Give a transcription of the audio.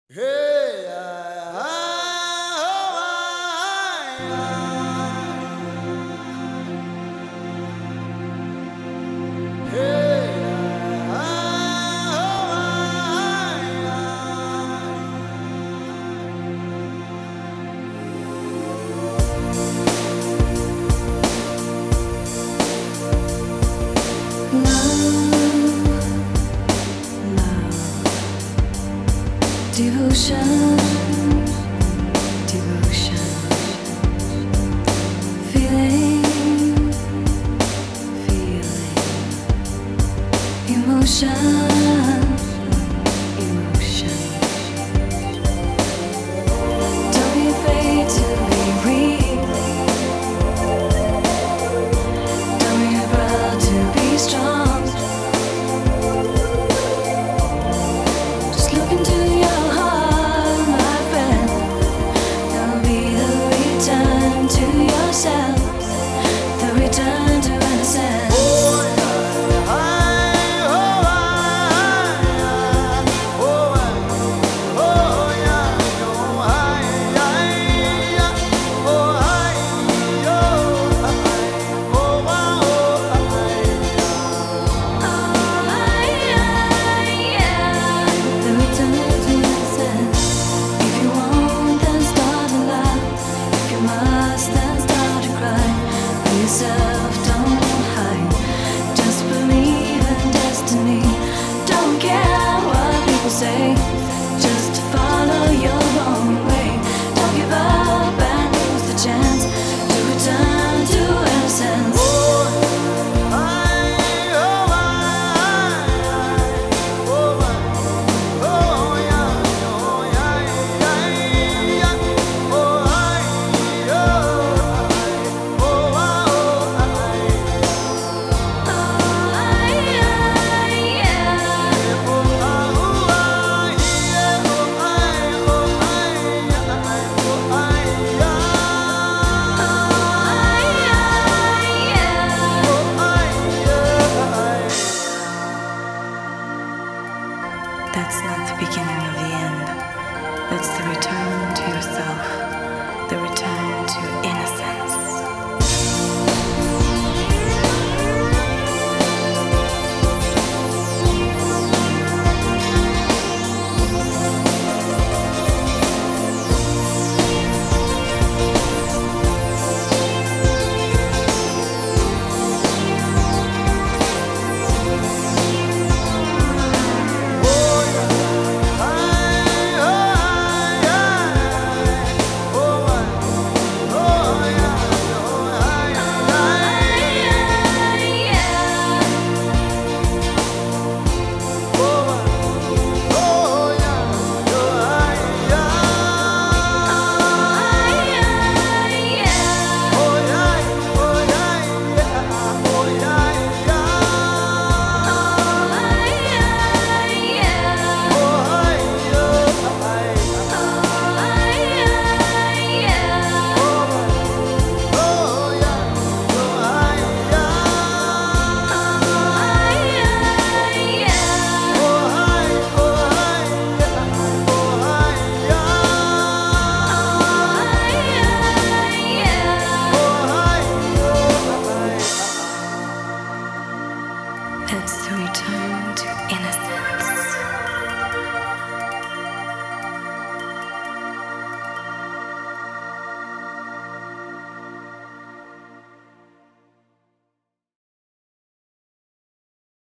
Hey, Devotion, devotion, feeling, feeling, emotion, emotion. Don't be afraid to be real. Don't be proud to be strong. Just look into your heart, my friend. There'll be the return to yourself, the return to innocence. The return to innocence. If you want, then start to laugh. If you must, then start to cry. Be yourself, don't hide. Just believe in destiny. Don't care what people say. Just follow your own way. Don't give up and lose the chance to return to innocence. That's not the beginning of the end. That's the return to yourself, the return to